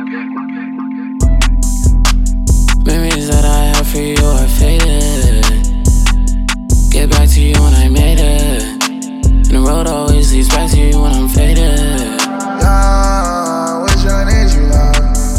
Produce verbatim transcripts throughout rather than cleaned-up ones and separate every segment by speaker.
Speaker 1: Memories that I have for you are faded. Get back to you when I made it. And the road always leads back to you when I'm faded.
Speaker 2: Yeah, which one is you love?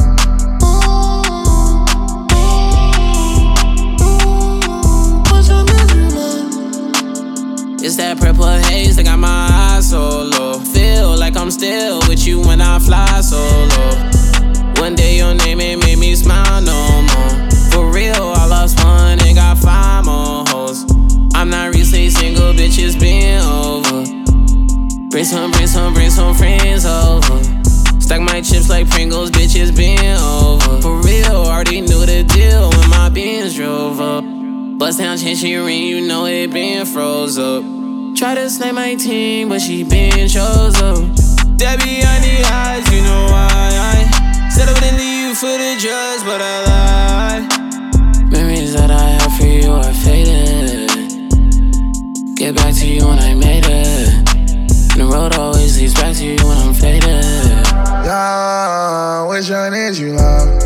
Speaker 1: It's that purple haze that got my eyes so low. Feel like I'm still with you when I fly so low. One day your name ain't made me smile no more. For real, I lost one and got five more hoes. I'm not recently single, bitches been over. Bring some, bring some, bring some friends over. Stack my chips like Pringles, bitches been over. For real, already knew the deal when my Benz drove up. Bust down chin, she ring, you know it been froze up. Try to snipe my team, but she been chose up. Debbie on the eyes, you know why I settled into you for the drugs, but I lied. Memories that I have for you are faded. Get back to you when I made it. And the road always leads back to you when I'm faded.
Speaker 2: Yeah, which one is you love?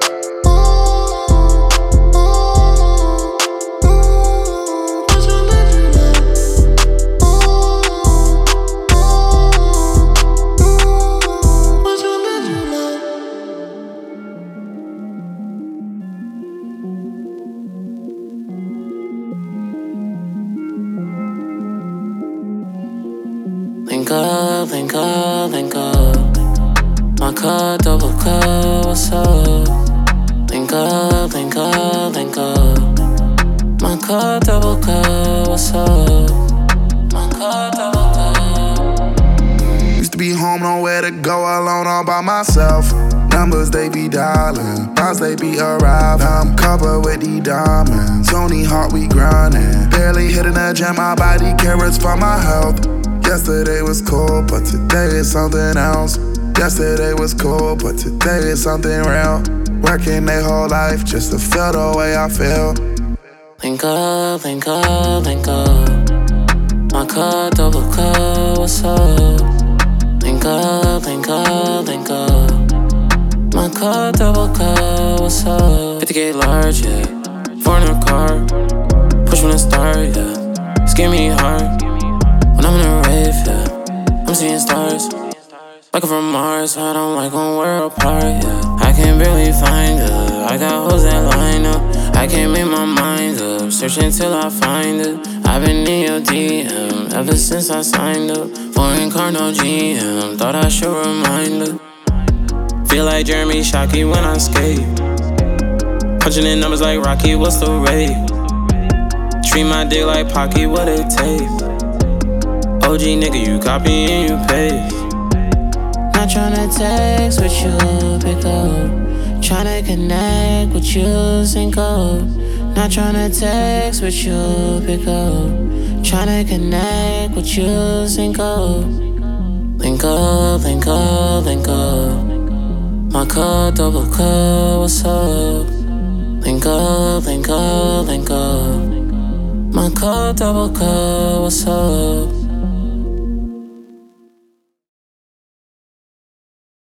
Speaker 1: Link up, link up, link up. My cup, double cup, what's up? Link up, link up, link up. My cup, double cup, what's up? My cup, double cup.
Speaker 2: Used to be home, nowhere to go, alone all by myself. Numbers they be dialing, miles they be arriving. I'm covered with these diamonds, only heart we grinding. Barely hitting the gym, my body carrots for my health. Yesterday was cool, but today is something else. Yesterday was cool, but today is something real. Working their whole life just to feel the way I feel.
Speaker 1: Link up, link up, link up. My cup, double cup, what's up? Link up, link up, link up. My cup, double cup, what's up? fifty K large, yeah. Four in a car. Push when it start, yeah. It's give me hard. When I'm in a rave, yeah. I'm seeing stars. Like I'm from Mars, I don't like when we're apart, yeah. I can barely find her. I got hoes that line up. I can't make my mind up. Searching till I find it. I've been in your D M ever since I signed up. Foreign car, no G M. Thought I should remind her. Feel like Jeremy Shockey when I skate. Punching in numbers like Rocky, what's the rate? Treat my dick like Pocky, what it take? O G nigga, you copy and you paste. Not tryna text with you, pick up. Tryna connect with you, sync up. Not tryna text with you, pick up. Tryna connect with you, sync up. Link up, link up, link up. My cup, double cup, what's up? Link up, link up, link up. My cup, double cup, what's up?